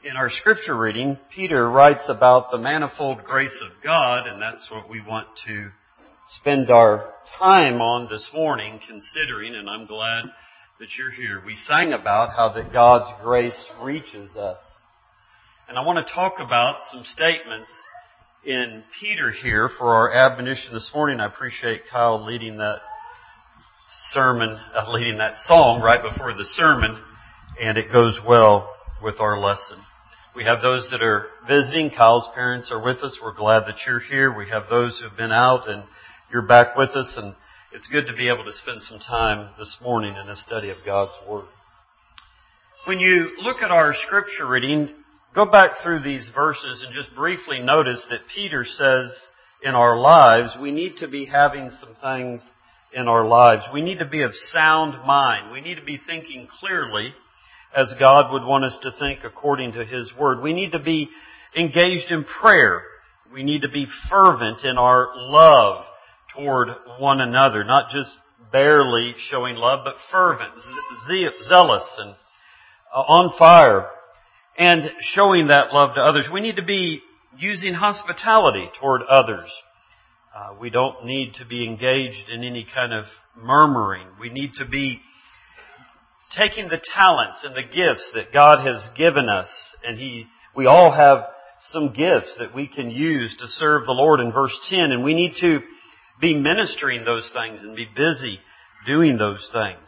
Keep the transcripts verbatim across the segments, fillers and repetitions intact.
In our scripture reading, Peter writes about the manifold grace of God, and that's what we want to spend our time on this morning considering, and I'm glad that you're here. We sang about how that God's grace reaches us. And I want to talk about some statements in Peter here for our admonition this morning. I appreciate Kyle leading that sermon, uh, leading that song right before the sermon, and it goes well with our lesson. We have those that are visiting. Kyle's parents are with us. We're glad that you're here. We have those who have been out and you're back with us. And it's good to be able to spend some time this morning in the study of God's Word. When you look at our scripture reading, go back through these verses and just briefly notice that Peter says in our lives, we need to be having some things in our lives. We need to be of sound mind. We need to be thinking clearly as God would want us to think according to His Word. We need to be engaged in prayer. We need to be fervent in our love toward one another. Not just barely showing love, but fervent, ze- zealous, and uh, on fire, and showing that love to others. We need to be using hospitality toward others. Uh, we don't need to be engaged in any kind of murmuring. We need to be taking the talents and the gifts that God has given us, and He, we all have some gifts that we can use to serve the Lord in verse ten, and we need to be ministering those things and be busy doing those things.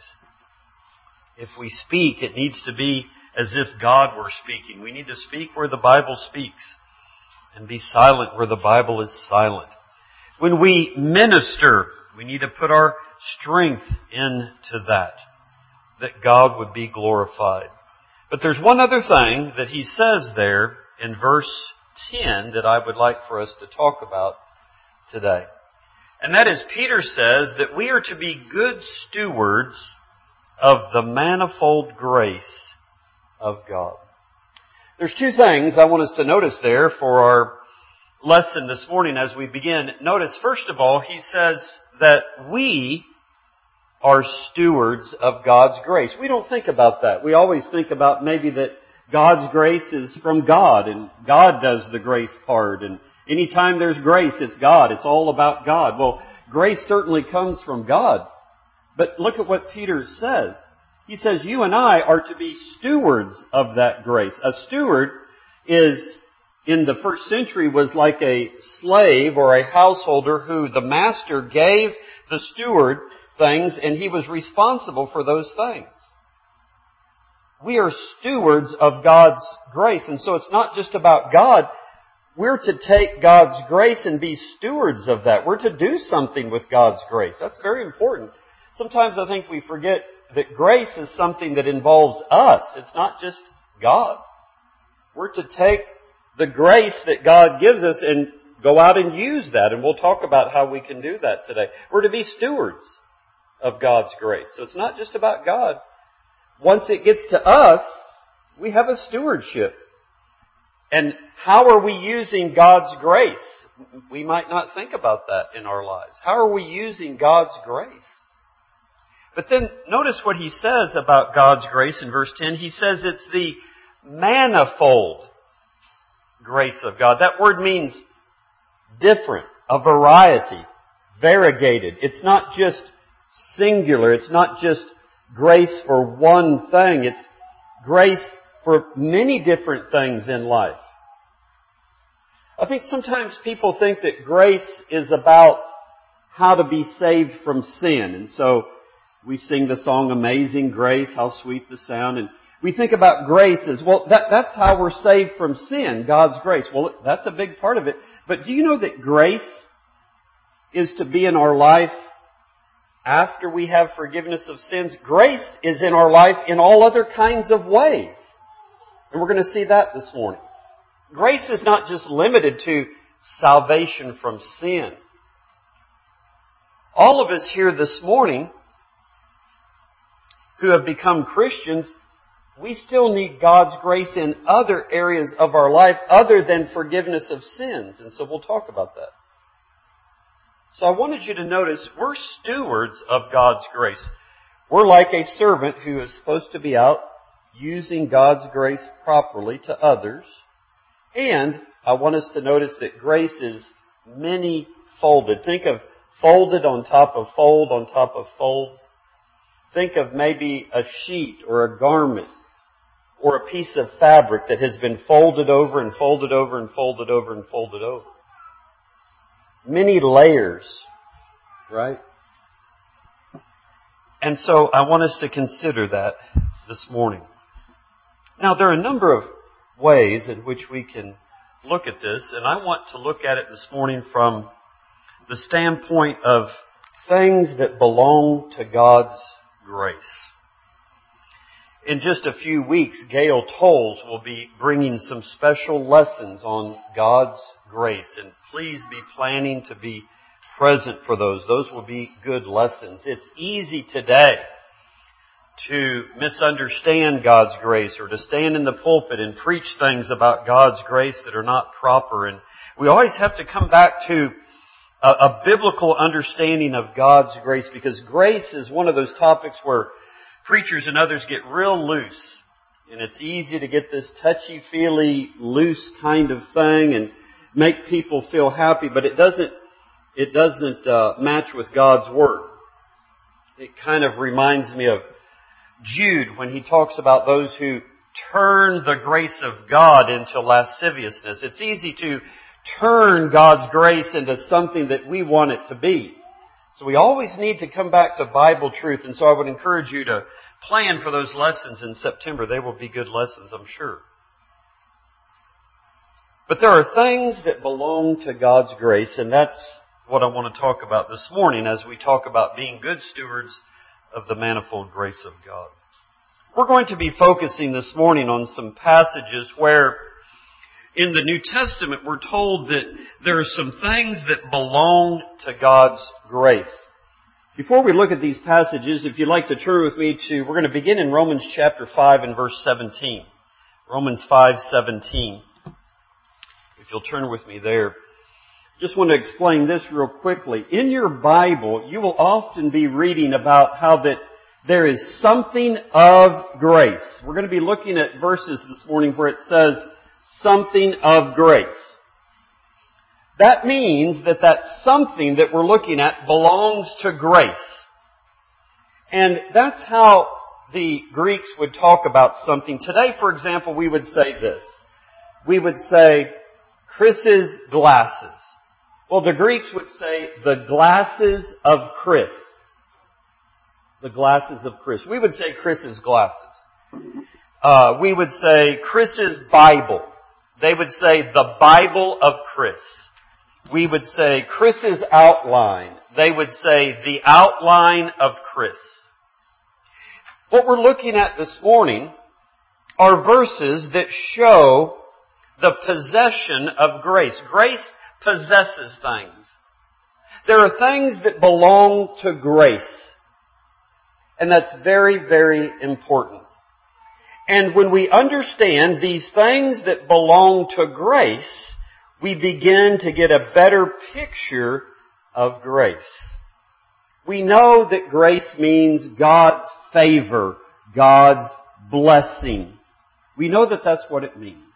If we speak, it needs to be as if God were speaking. We need to speak where the Bible speaks and be silent where the Bible is silent. When we minister, we need to put our strength into that, that God would be glorified. But there's one other thing that he says there in verse ten that I would like for us to talk about today. And that is, Peter says that we are to be good stewards of the manifold grace of God. There's two things I want us to notice there for our lesson this morning as we begin. Notice, first of all, he says that we are stewards of God's grace. We don't think about that. We always think about maybe that God's grace is from God and God does the grace part. And anytime there's grace, it's God. It's all about God. Well, grace certainly comes from God. But look at what Peter says. He says you and I are to be stewards of that grace. A steward is, in the first century, was like a slave or a householder who the master gave the steward things, and he was responsible for those things. We are stewards of God's grace, and so it's not just about God. We're to take God's grace and be stewards of that. We're to do something with God's grace. That's very important. Sometimes I think we forget that grace is something that involves us. It's not just God. We're to take the grace that God gives us and go out and use that, and we'll talk about how we can do that today. We're to be stewards of God's grace. So it's not just about God. Once it gets to us, we have a stewardship. And how are we using God's grace? We might not think about that in our lives. How are we using God's grace? But then notice what he says about God's grace in verse ten. He says it's the manifold grace of God. That word means different, a variety, variegated. It's not just singular. It's not just grace for one thing. It's grace for many different things in life. I think sometimes people think that grace is about how to be saved from sin. And so we sing the song Amazing Grace, how sweet the sound. And we think about grace as, well, that, that's how we're saved from sin, God's grace. Well, that's a big part of it. But do you know that grace is to be in our life after we have forgiveness of sins? Grace is in our life in all other kinds of ways. And we're going to see that this morning. Grace is not just limited to salvation from sin. All of us here this morning who have become Christians, we still need God's grace in other areas of our life other than forgiveness of sins. And so we'll talk about that. So I wanted you to notice we're stewards of God's grace. We're like a servant who is supposed to be out using God's grace properly to others. And I want us to notice that grace is many-folded. Think of folded on top of fold on top of fold. Think of maybe a sheet or a garment or a piece of fabric that has been folded over and folded over and folded over and folded over. Many layers, right? And so I want us to consider that this morning. Now, there are a number of ways in which we can look at this, and I want to look at it this morning from the standpoint of things that belong to God's grace. In just a few weeks, Gail Tolles will be bringing some special lessons on God's grace, and please be planning to be present for those. Those will be good lessons. It's easy today to misunderstand God's grace or to stand in the pulpit and preach things about God's grace that are not proper. And we always have to come back to a, a biblical understanding of God's grace, because grace is one of those topics where preachers and others get real loose. And it's easy to get this touchy-feely, loose kind of thing and make people feel happy, but it doesn't It doesn't uh, match with God's Word. It kind of reminds me of Jude when he talks about those who turn the grace of God into lasciviousness. It's easy to turn God's grace into something that we want it to be. So we always need to come back to Bible truth. And so I would encourage you to plan for those lessons in September. They will be good lessons, I'm sure. But there are things that belong to God's grace, and that's what I want to talk about this morning as we talk about being good stewards of the manifold grace of God. We're going to be focusing this morning on some passages where in the New Testament we're told that there are some things that belong to God's grace. Before we look at these passages, if you'd like to turn with me to, we're going to begin in Romans chapter five and verse seventeen. Romans five seventeen. If you'll turn with me there. Just want to explain this real quickly. In your Bible, you will often be reading about how that there is something of grace. We're going to be looking at verses this morning where it says something of grace. That means that that something that we're looking at belongs to grace. And that's how the Greeks would talk about something. Today, for example, we would say this. We would say, Chris's glasses. Well, the Greeks would say, the glasses of Chris. The glasses of Chris. We would say Chris's glasses. Uh, we would say Chris's Bible. They would say the Bible of Chris. We would say Chris's outline. They would say the outline of Chris. What we're looking at this morning are verses that show the possession of grace. Grace possesses things. There are things that belong to grace. And that's very, very important. And when we understand these things that belong to grace, we begin to get a better picture of grace. We know that grace means God's favor, God's blessing. We know that that's what it means.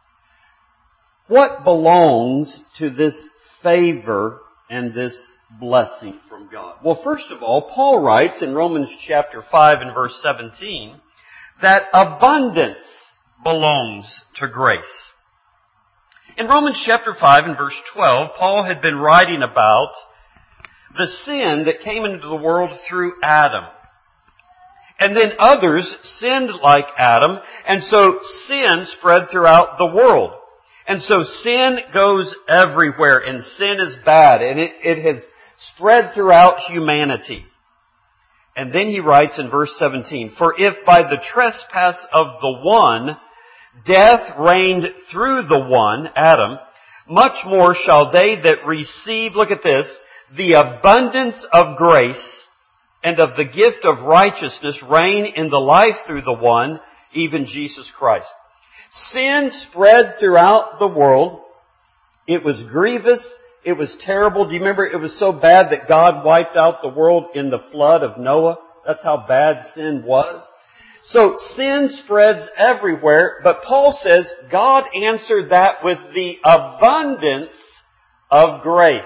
What belongs to this favor and this blessing from God? Well, first of all, Paul writes in Romans chapter five and verse seventeen that abundance belongs to grace. In Romans chapter five and verse twelve, Paul had been writing about the sin that came into the world through Adam. And then others sinned like Adam, and so sin spread throughout the world. And so sin goes everywhere, and sin is bad, and it, it has spread throughout humanity. And then he writes in verse seventeen, for if by the trespass of the one, death reigned through the one, Adam, much more shall they that receive, look at this, the abundance of grace and of the gift of righteousness reign in the life through the one, even Jesus Christ. Sin spread throughout the world. It was grievous. It was terrible. Do you remember it was so bad that God wiped out the world in the flood of Noah? That's how bad sin was. So sin spreads everywhere, but Paul says God answered that with the abundance of grace.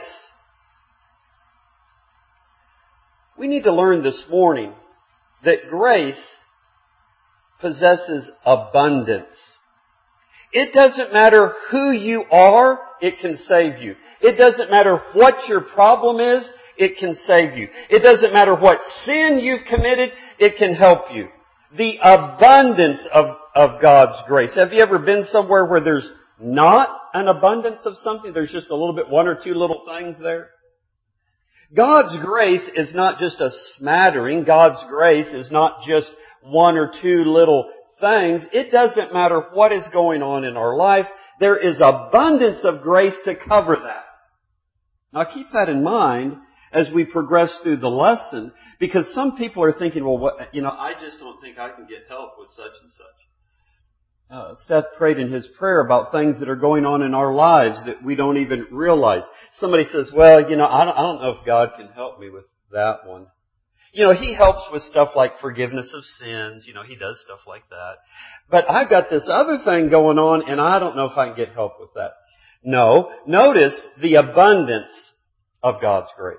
We need to learn this morning that grace possesses abundance. It doesn't matter who you are, it can save you. It doesn't matter what your problem is, it can save you. It doesn't matter what sin you've committed, it can help you. The abundance of, of God's grace. Have you ever been somewhere where there's not an abundance of something? There's just a little bit, one or two little things there. God's grace is not just a smattering. God's grace is not just one or two little things. It doesn't matter what is going on in our life. There is abundance of grace to cover that. Now keep that in mind as we progress through the lesson, because some people are thinking, well, what, you know, I just don't think I can get help with such and such. Uh, Seth prayed in his prayer about things that are going on in our lives that we don't even realize. Somebody says, well, you know, I don't, I don't know if God can help me with that one. You know, He helps with stuff like forgiveness of sins. You know, He does stuff like that. But I've got this other thing going on, and I don't know if I can get help with that. No. Notice the abundance of God's grace.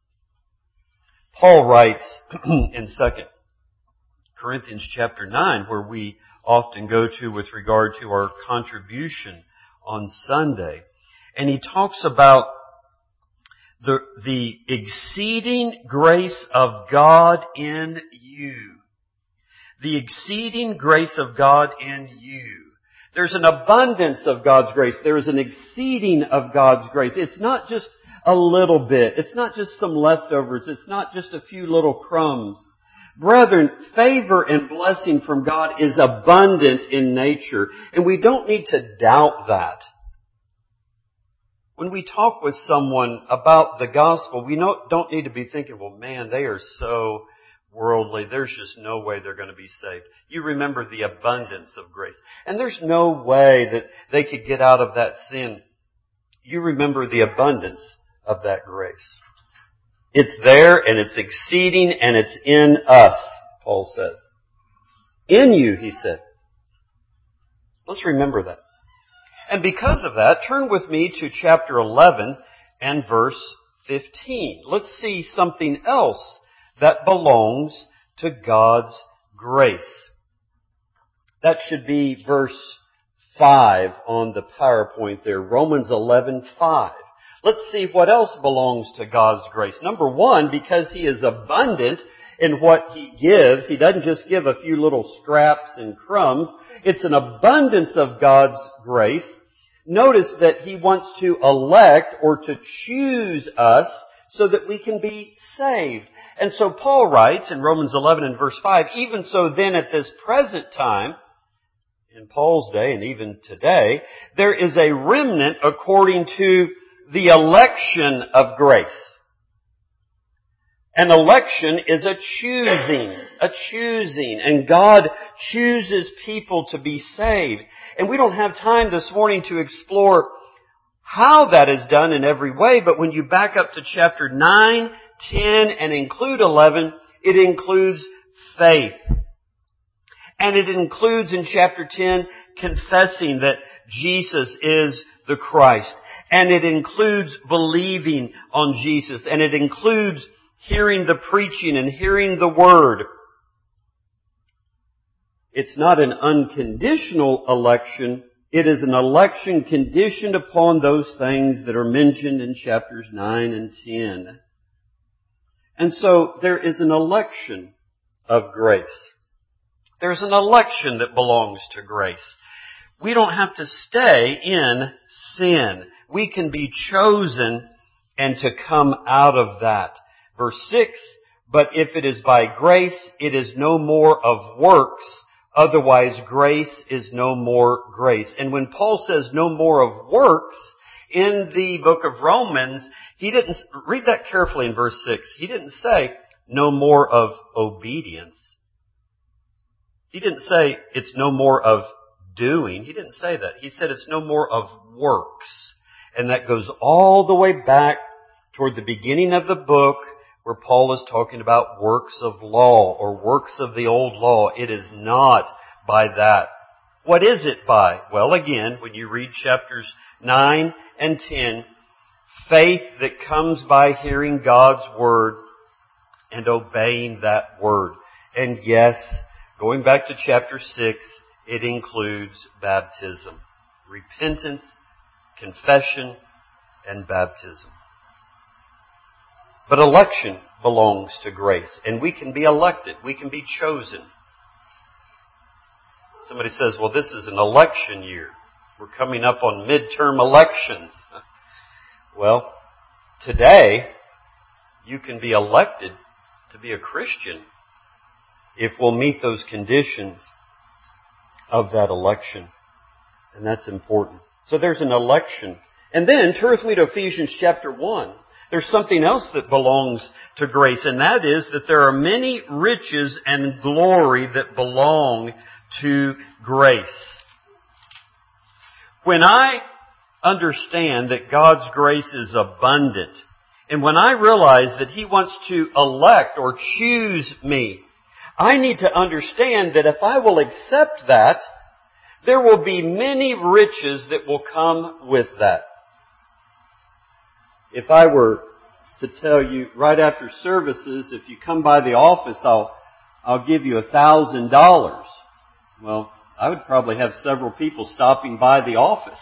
Paul writes in Second Corinthians chapter nine, where we often go to with regard to our contribution on Sunday. And he talks about the, the exceeding grace of God in you. The exceeding grace of God in you. There's an abundance of God's grace. There is an exceeding of God's grace. It's not just a little bit. It's not just some leftovers. It's not just a few little crumbs. Brethren, favor and blessing from God is abundant in nature, and we don't need to doubt that. When we talk with someone about the gospel, we don't need to be thinking, well, man, they are so worldly. There's just no way they're going to be saved. You remember the abundance of grace. And there's no way that they could get out of that sin. You remember the abundance of that grace. It's there and it's exceeding and it's in us, Paul says. In you, he said. Let's remember that. And because of that, turn with me to chapter eleven and verse fifteen. Let's see something else that belongs to God's grace. That should be verse five on the PowerPoint there. Romans eleven five. Let's see what else belongs to God's grace. Number one, because He is abundant in what He gives. He doesn't just give a few little scraps and crumbs. It's an abundance of God's grace. Notice that He wants to elect or to choose us so that we can be saved. And so Paul writes in Romans eleven and verse five, even so then at this present time, in Paul's day and even today, there is a remnant according to the election of grace. An election is a choosing, a choosing, and God chooses people to be saved. And we don't have time this morning to explore how that is done in every way, but when you back up to chapter nine, ten, and include eleven, it includes faith. And it includes in chapter ten, confessing that Jesus is the Christ. And it includes believing on Jesus. And it includes hearing the preaching and hearing the Word. It's not an unconditional election. It is an election conditioned upon those things that are mentioned in chapters nine and ten. And so there is an election of grace. There's an election that belongs to grace. We don't have to stay in sin. We can be chosen and to come out of that. Verse six, but if it is by grace, it is no more of works. Otherwise, grace is no more grace. And when Paul says no more of works, in the book of Romans, he didn't, read that carefully in verse six. He didn't say no more of obedience. He didn't say it's no more of doing. He didn't say that. He said it's no more of works. And that goes all the way back toward the beginning of the book where Paul is talking about works of law or works of the old law. It is not by that. What is it by? Well, again, when you read chapters nine and ten, faith that comes by hearing God's Word and obeying that Word. And yes, going back to chapter six, it includes baptism. Repentance, confession, and baptism. But election belongs to grace, and we can be elected. We can be chosen. Somebody says, well, this is an election year. We're coming up on midterm elections. Well, today, you can be elected to be a Christian if we'll meet those conditions of that election. And that's important. So there's an election. And then, turn with me to Ephesians chapter one. There's something else that belongs to grace, and that is that there are many riches and glory that belong to grace. When I understand that God's grace is abundant, and when I realize that He wants to elect or choose me, I need to understand that if I will accept that, there will be many riches that will come with that. If I were to tell you right after services, if you come by the office, I'll, I'll give you a thousand dollars. Well, I would probably have several people stopping by the office.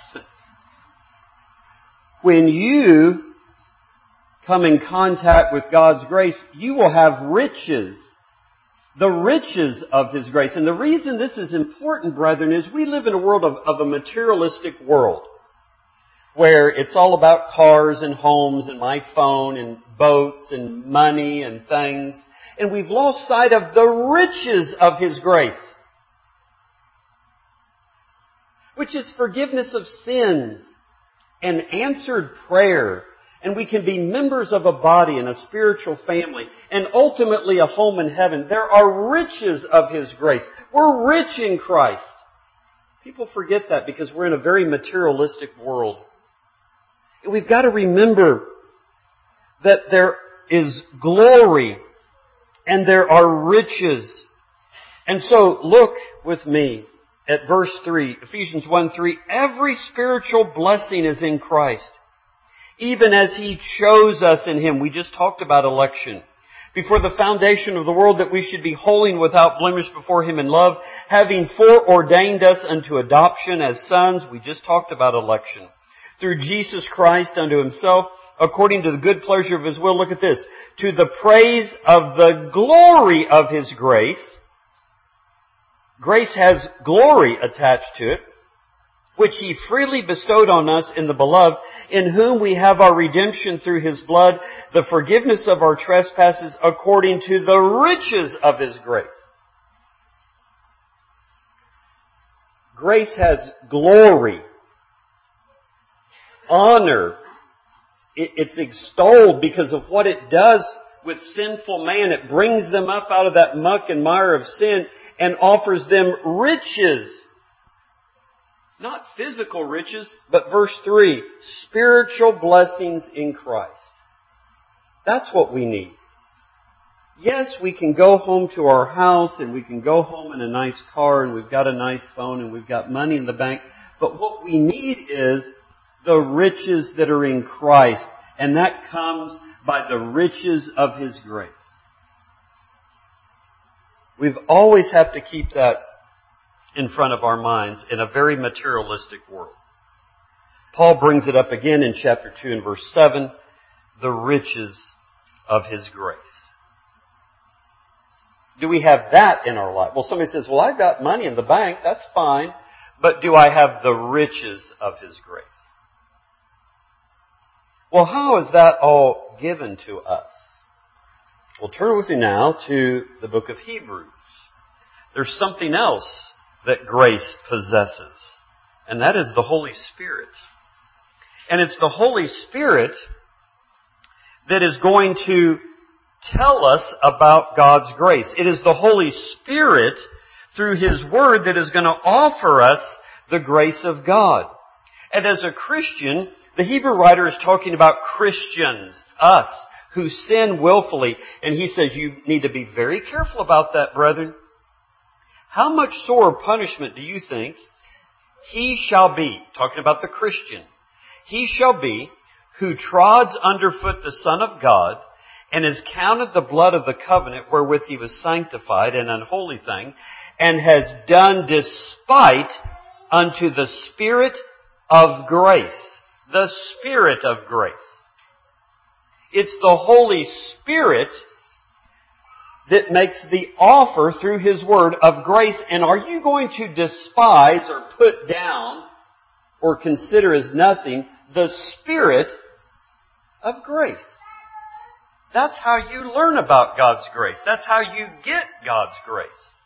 When you come in contact with God's grace, you will have riches. The riches of His grace. And the reason this is important, brethren, is we live in a world of, of a materialistic world, where it's all about cars and homes and my phone and boats and money and things. And we've lost sight of the riches of His grace, which is forgiveness of sins and answered prayer. And we can be members of a body and a spiritual family and ultimately a home in heaven. There are riches of His grace. We're rich in Christ. People forget that because we're in a very materialistic world. And we've got to remember that there is glory and there are riches. And so look with me at verse three, Ephesians one three. Every spiritual blessing is in Christ, even as He chose us in Him. We just talked about election. Before the foundation of the world, that we should be holy and without blemish before Him in love, having foreordained us unto adoption as sons. We just talked about election. Through Jesus Christ unto Himself, according to the good pleasure of His will. Look at this. To the praise of the glory of His grace. Grace has glory attached to it, which He freely bestowed on us in the Beloved, in whom we have our redemption through His blood, the forgiveness of our trespasses, according to the riches of His grace. Grace has glory, honor. It's extolled because of what it does with sinful man. It brings them up out of that muck and mire of sin and offers them riches. Not physical riches, but verse three, spiritual blessings in Christ. That's what we need. Yes, we can go home to our house and we can go home in a nice car and we've got a nice phone and we've got money in the bank. But what we need is the riches that are in Christ. And that comes by the riches of His grace. We've always have to keep that in front of our minds in a very materialistic world. Paul brings it up again in chapter two and verse seven, the riches of His grace. Do we have that in our life? Well, somebody says, well, I've got money in the bank, that's fine, but do I have the riches of His grace? Well, how is that all given to us? Well, turn with me now to the book of Hebrews. There's something else that grace possesses, and that is the Holy Spirit. And it's the Holy Spirit that is going to tell us about God's grace. It is the Holy Spirit, through His Word, that is going to offer us the grace of God. And as a Christian, the Hebrew writer is talking about Christians, us, who sin willfully. And he says you need to be very careful about that, brethren. How much sore punishment do you think he shall be, talking about the Christian, he shall be who trods underfoot the Son of God and has counted the blood of the covenant wherewith he was sanctified, an unholy thing, and has done despite unto the Spirit of grace. The Spirit of grace. It's the Holy Spirit that makes the offer through His Word of grace. And are you going to despise or put down or consider as nothing the Spirit of grace? That's how you learn about God's grace. That's how you get God's grace.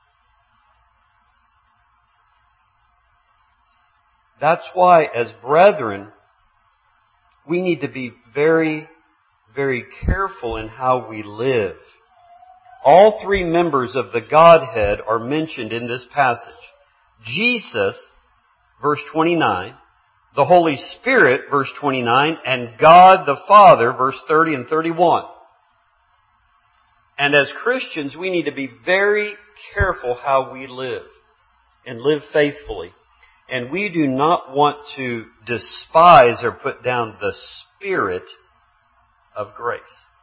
That's why, as brethren, we need to be very, very careful in how we live. All three members of the Godhead are mentioned in this passage. Jesus, verse twenty-nine, the Holy Spirit, verse twenty-nine, and God the Father, verse thirty and thirty-one. And as Christians, we need to be very careful how we live and live faithfully. And we do not want to despise or put down the Spirit of grace.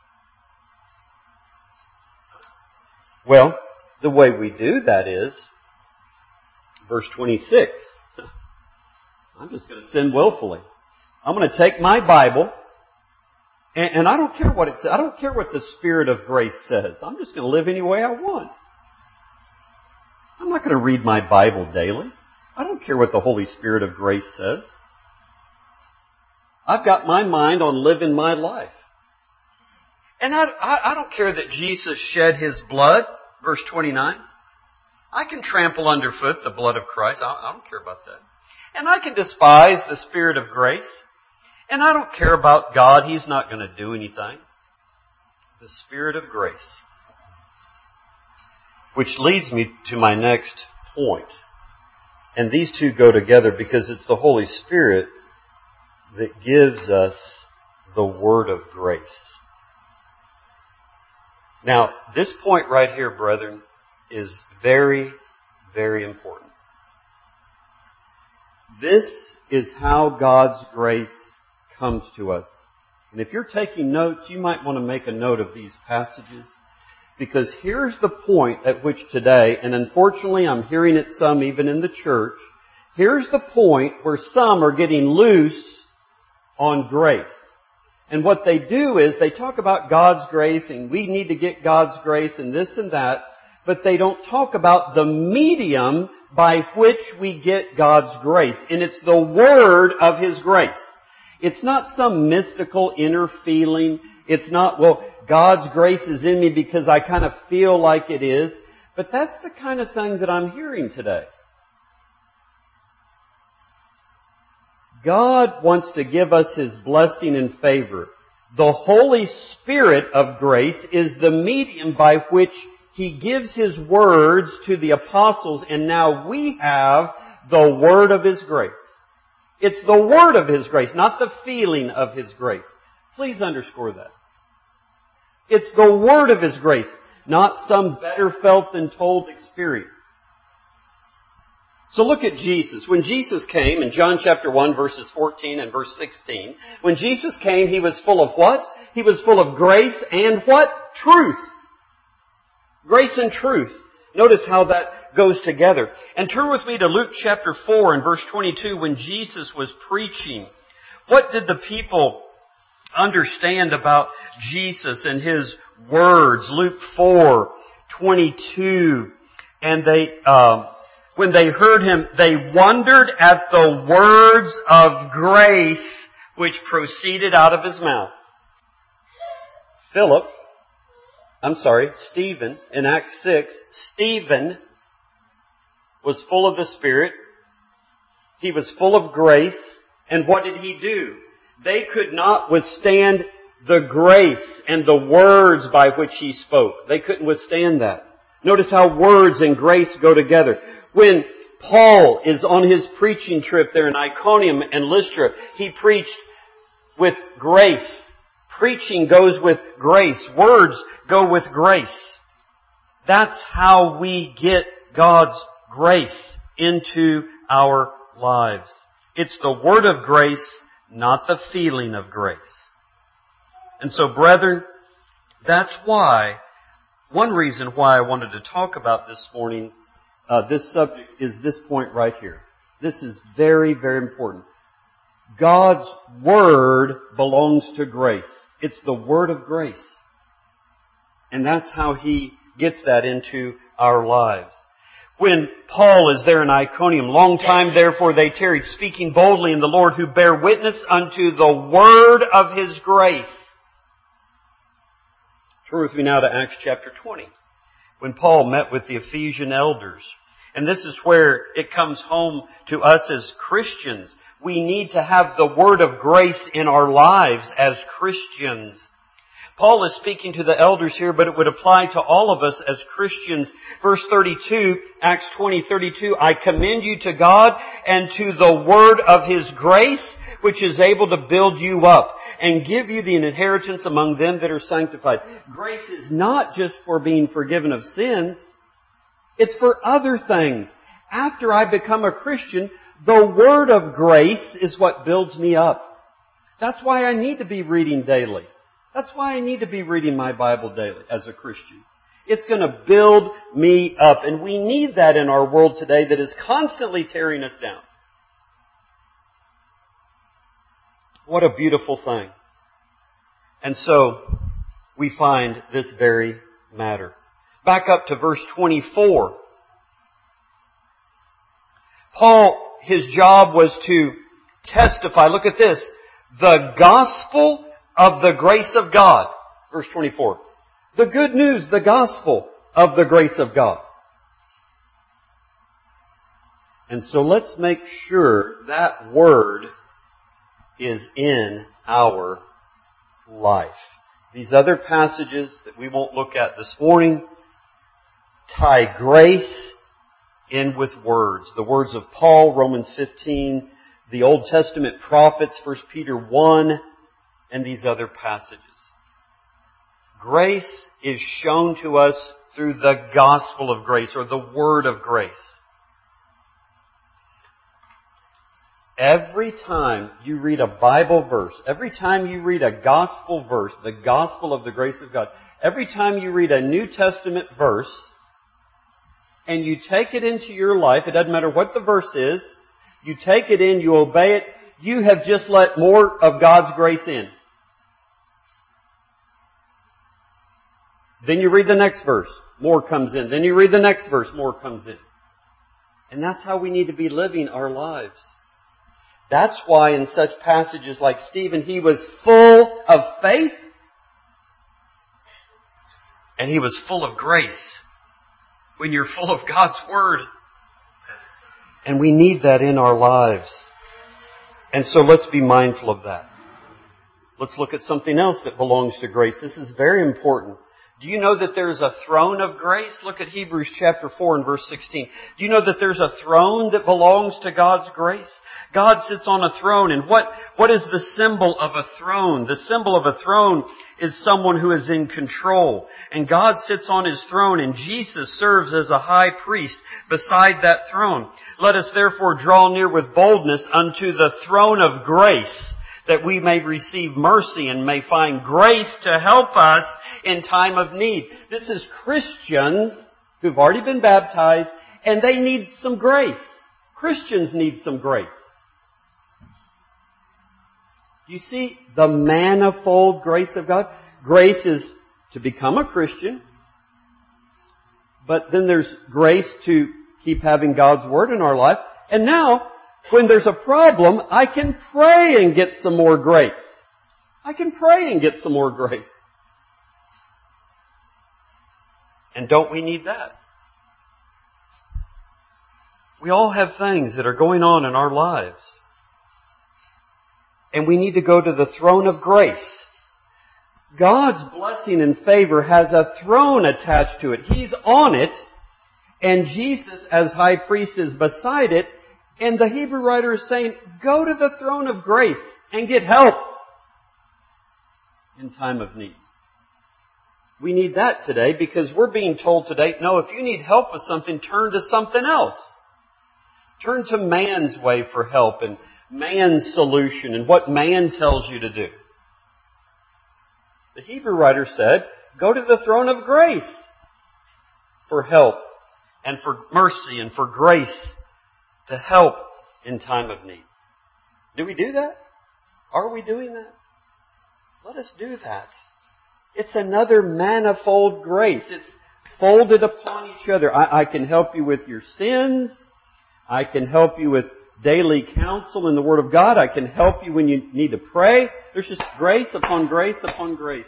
Well, the way we do that is, verse twenty-six. I'm just going to sin willfully. I'm going to take my Bible, and, and I don't care what it says. I don't care what the Spirit of grace says. I'm just going to live any way I want. I'm not going to read my Bible daily. I don't care what the Holy Spirit of grace says. I've got my mind on living my life. And I, I, I don't care that Jesus shed His blood, verse twenty-nine. I can trample underfoot the blood of Christ. I, I don't care about that. And I can despise the Spirit of grace. And I don't care about God. He's not going to do anything. The Spirit of grace. Which leads me to my next point. And these two go together because it's the Holy Spirit that gives us the word of grace. Now, this point right here, brethren, is very, very important. This is how God's grace comes to us. And if you're taking notes, you might want to make a note of these passages. Because here's the point at which today, and unfortunately I'm hearing it some even in the church, here's the point where some are getting loose on grace. And what they do is they talk about God's grace and we need to get God's grace and this and that, but they don't talk about the medium by which we get God's grace. And it's the word of His grace. It's not some mystical inner feeling. It's not, well, God's grace is in me because I kind of feel like it is. But that's the kind of thing that I'm hearing today. God wants to give us His blessing and favor. The Holy Spirit of grace is the medium by which He gives His words to the apostles, and now we have the word of His grace. It's the word of His grace, not the feeling of His grace. Please underscore that. It's the word of His grace, not some better felt than told experience. So look at Jesus. When Jesus came, in John chapter one, verses fourteen and verse sixteen, when Jesus came, He was full of what? He was full of grace and what? Truth. Grace and truth. Notice how that goes together. And turn with me to Luke chapter four and verse twenty-two, when Jesus was preaching. What did the people understand about Jesus and His words? Luke four twenty-two. And they, uh, when they heard Him, they wondered at the words of grace which proceeded out of His mouth. Philip, I'm sorry, Stephen, in Acts six, Stephen was full of the Spirit. He was full of grace. And what did he do? They could not withstand the grace and the words by which he spoke. They couldn't withstand that. Notice how words and grace go together. When Paul is on his preaching trip there in Iconium and Lystra, he preached with grace, Preaching goes with grace. Words go with grace. That's how we get God's grace into our lives. It's the word of grace, not the feeling of grace. And so, brethren, that's why, one reason why I wanted to talk about this morning, uh, this subject, is this point right here. This is very, very important. God's Word belongs to grace. It's the Word of grace. And that's how He gets that into our lives. When Paul is there in Iconium, long time therefore they tarried, speaking boldly in the Lord, who bear witness unto the Word of His grace. Turn with me now to Acts chapter twenty. When Paul met with the Ephesian elders. And this is where it comes home to us as Christians. We need to have the word of grace in our lives as Christians. Paul is speaking to the elders here, but it would apply to all of us as Christians. Verse thirty-two, Acts twenty thirty-two, I commend you to God and to the word of His grace, which is able to build you up and give you the inheritance among them that are sanctified. Grace is not just for being forgiven of sins. It's for other things. After I become a Christian, the word of grace is what builds me up. That's why I need to be reading daily. That's why I need to be reading my Bible daily as a Christian. It's going to build me up. And we need that in our world today that is constantly tearing us down. What a beautiful thing. And so, we find this very matter. Back up to verse twenty-four. Paul, his job was to testify. Look at this. The gospel of the grace of God. Verse twenty-four. The good news, the gospel of the grace of God. And so let's make sure that word is in our life. These other passages that we won't look at this morning tie grace in with words. The words of Paul, Romans fifteen, the Old Testament prophets, First Peter one, and these other passages. Grace is shown to us through the gospel of grace, or the word of grace. Every time you read a Bible verse, every time you read a gospel verse, the gospel of the grace of God, every time you read a New Testament verse, and you take it into your life, it doesn't matter what the verse is, you take it in, you obey it, you have just let more of God's grace in. Then you read the next verse, more comes in. Then you read the next verse, more comes in. And that's how we need to be living our lives. That's why in such passages like Stephen, he was full of faith and he was full of grace. When you're full of God's Word. And we need that in our lives. And so let's be mindful of that. Let's look at something else that belongs to grace. This is very important. Do you know that there's a throne of grace? Look at Hebrews chapter four and verse sixteen. Do you know that there's a throne that belongs to God's grace? God sits on a throne. And what, what is the symbol of a throne? The symbol of a throne is someone who is in control. And God sits on His throne, and Jesus serves as a high priest beside that throne. Let us therefore draw near with boldness unto the throne of grace, that we may receive mercy and may find grace to help us in time of need. This is Christians who've already been baptized, and they need some grace. Christians need some grace. You see the manifold grace of God? Grace is to become a Christian, but then there's grace to keep having God's Word in our life. And now, when there's a problem, I can pray and get some more grace. I can pray and get some more grace. And don't we need that? We all have things that are going on in our lives. And we need to go to the throne of grace. God's blessing and favor has a throne attached to it. He's on it, and Jesus as high priest is beside it. And the Hebrew writer is saying, go to the throne of grace and get help. in time of need. We need that today because we're being told today, no, if you need help with something, turn to something else. Turn to man's way for help and man's solution and what man tells you to do. The Hebrew writer said, go to the throne of grace for help and for mercy and for grace to help in time of need. Do we do that? Are we doing that? Let us do that. It's another manifold grace. It's folded upon each other. I, I can help you with your sins. I can help you with daily counsel in the Word of God. I can help you when you need to pray. There's just grace upon grace upon grace.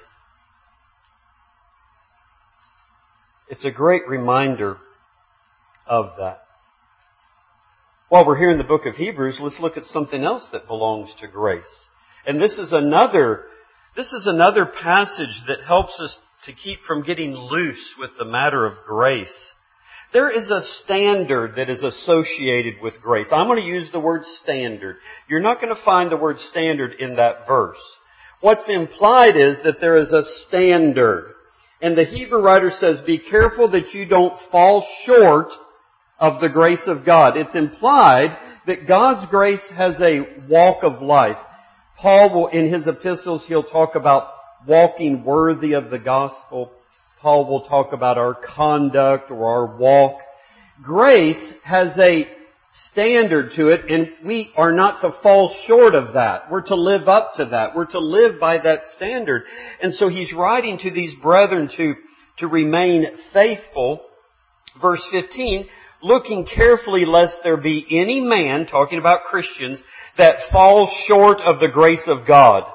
It's a great reminder of that. While we're here in the book of Hebrews, let's look at something else that belongs to grace. And this is another, this is another passage that helps us to keep from getting loose with the matter of grace. There is a standard that is associated with grace. I'm going to use the word standard. You're not going to find the word standard in that verse. What's implied is that there is a standard. And the Hebrew writer says, be careful that you don't fall short of the grace of God. It's implied that God's grace has a walk of life. Paul will, in his epistles, he'll talk about walking worthy of the gospel. Paul will talk about our conduct or our walk. Grace has a standard to it, and we are not to fall short of that. We're to live up to that. We're to live by that standard. And so he's writing to these brethren to, to remain faithful. Verse fifteen, looking carefully lest there be any man, talking about Christians, that falls short of the grace of God.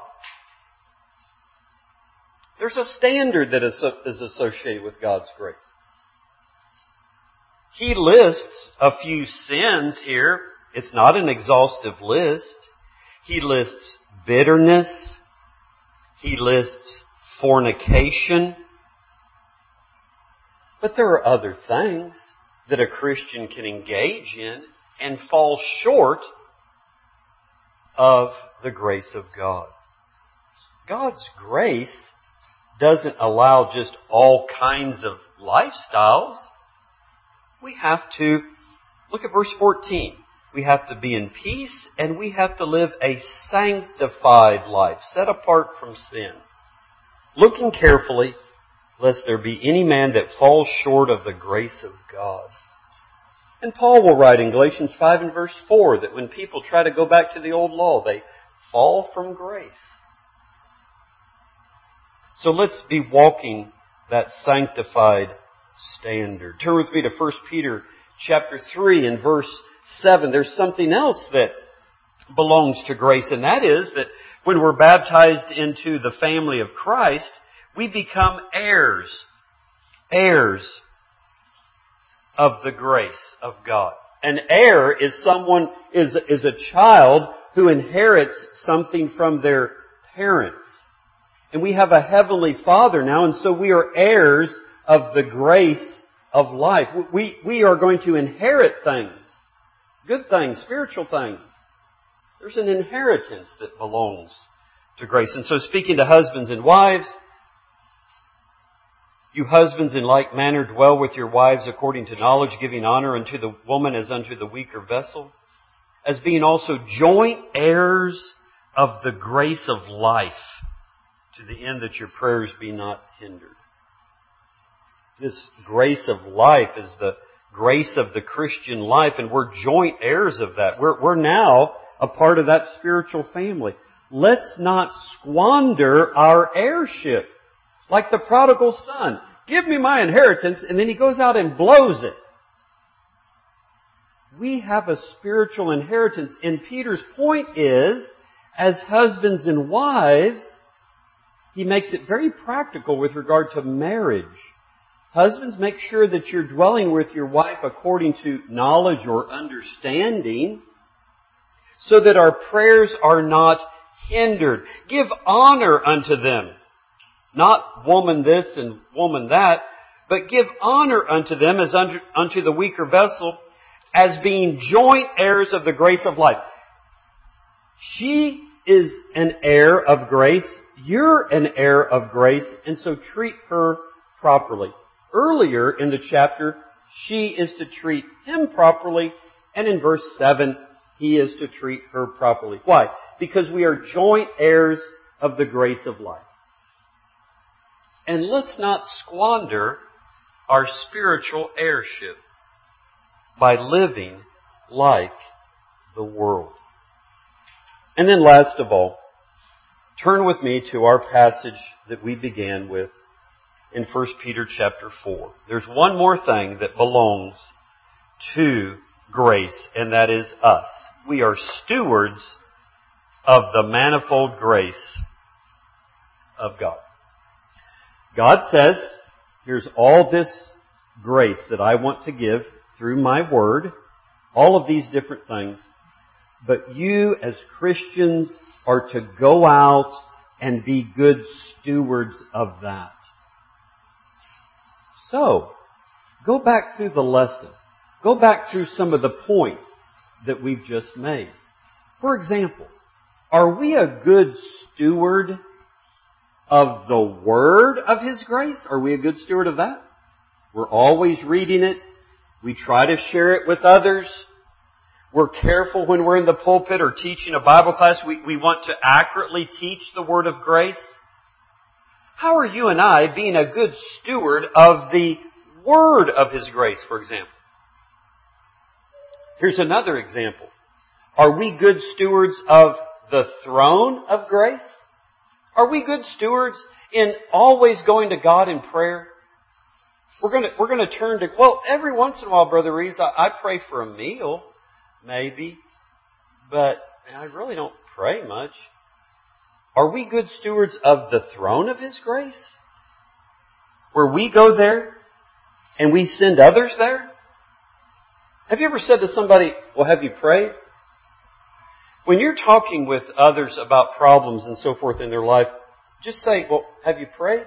There's a standard that is associated with God's grace. He lists a few sins here. It's not an exhaustive list. He lists bitterness. He lists fornication. But there are other things that a Christian can engage in and fall short of the grace of God. God's grace doesn't allow just all kinds of lifestyles. We have to, look at verse fourteen. We have to be in peace and we have to live a sanctified life, set apart from sin. Looking carefully, lest there be any man that falls short of the grace of God. And Paul will write in Galatians five and verse four that when people try to go back to the old law, they fall from grace. So let's be walking that sanctified standard. Turn with me to First Peter chapter three and verse seven. There's something else that belongs to grace, and that is that when we're baptized into the family of Christ, we become heirs. Heirs of the grace of God. An heir is someone, is, is a child who inherits something from their parents. And we have a heavenly Father now, and so we are heirs of the grace of life. We, we are going to inherit things. Good things, spiritual things. There's an inheritance that belongs to grace. And so speaking to husbands and wives, you husbands in like manner dwell with your wives according to knowledge, giving honor unto the woman as unto the weaker vessel, as being also joint heirs of the grace of life, to the end that your prayers be not hindered. This grace of life is the grace of the Christian life, and we're joint heirs of that. We're, we're now a part of that spiritual family. Let's not squander our heirship. Like the prodigal son. Give me my inheritance, and then he goes out and blows it. We have a spiritual inheritance, and Peter's point is, as husbands and wives, he makes it very practical with regard to marriage. Husbands, make sure that you're dwelling with your wife according to knowledge or understanding, so that our prayers are not hindered. Give honor unto them. Not woman this and woman that, but give honor unto them as unto, unto the weaker vessel, as being joint heirs of the grace of life. She is an heir of grace. you're an heir of grace, and so treat her properly. Earlier in the chapter, she is to treat him properly, and in verse seven, he is to treat her properly. Why? Because we are joint heirs of the grace of life. And let's not squander our spiritual heirship by living like the world. And then last of all, turn with me to our passage that we began with in First Peter chapter four. There's one more thing that belongs to grace, and that is us. We are stewards of the manifold grace of God. God says, here's all this grace that I want to give through my word, all of these different things, but you as Christians are to go out and be good stewards of that. So, go back through the lesson. Go back through some of the points that we've just made. For example, are we a good steward of the Word of His grace? Are we a good steward of that? We're always reading it. We try to share it with others. We're careful when we're in the pulpit or teaching a Bible class. We, we want to accurately teach the Word of grace. How are you and I being a good steward of the Word of His grace, for example? Here's another example. Are we good stewards of the throne of grace? Are we good stewards in always going to God in prayer? We're going to, we're going to turn to, well, every once in a while, Brother Reeves, I, I pray for a meal, maybe, but I really don't pray much. Are we good stewards of the throne of His grace? Where we go there and we send others there? Have you ever said to somebody, well, have you prayed? When you're talking with others about problems and so forth in their life, just say, well, have you prayed?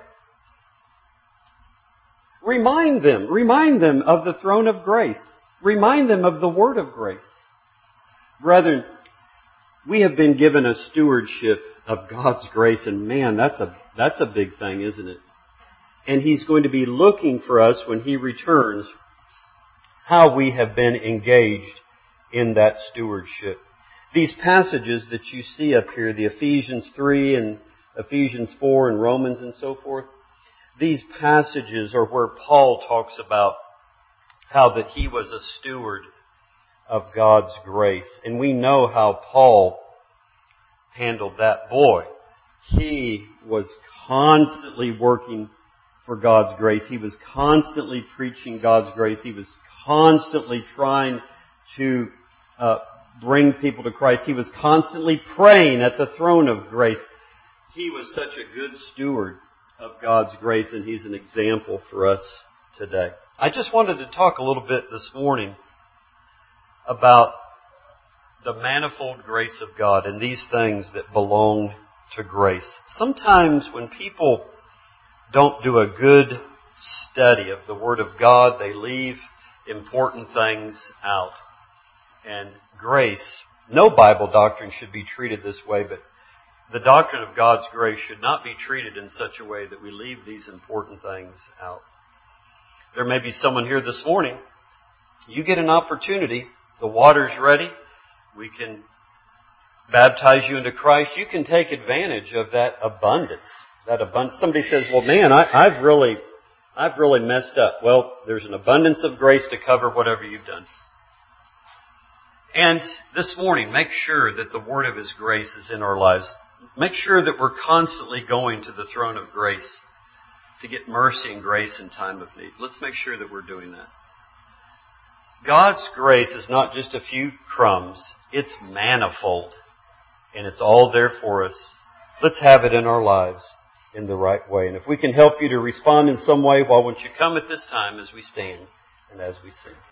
Remind them, remind them of the throne of grace. Remind them of the word of grace. Brethren, we have been given a stewardship of God's grace, and man, that's a, that's a big thing, isn't it? And He's going to be looking for us when He returns how we have been engaged in that stewardship. These passages that you see up here, the Ephesians three and Ephesians four and Romans and so forth, these passages are where Paul talks about how that he was a steward of God's grace. And we know how Paul handled that. Boy, he was constantly working for God's grace. He was constantly preaching God's grace. He was constantly trying to uh, bring people to Christ. He was constantly praying at the throne of grace. He was such a good steward of God's grace, and he's an example for us today. I just wanted to talk a little bit this morning about the manifold grace of God and these things that belong to grace. Sometimes when people don't do a good study of the Word of God, they leave important things out. And grace, no Bible doctrine should be treated this way, but the doctrine of God's grace should not be treated in such a way that we leave these important things out. There may be someone here this morning. You get an opportunity. The water's ready. We can baptize you into Christ. You can take advantage of that abundance. That abundance. Somebody says, well, man, I, I've really, I've really messed up. Well, there's an abundance of grace to cover whatever you've done. And this morning, make sure that the word of His grace is in our lives. Make sure that we're constantly going to the throne of grace to get mercy and grace in time of need. Let's make sure that we're doing that. God's grace is not just a few crumbs. It's manifold. And it's all there for us. Let's have it in our lives in the right way. And if we can help you to respond in some way, well, won't you come at this time as we stand and as we sing.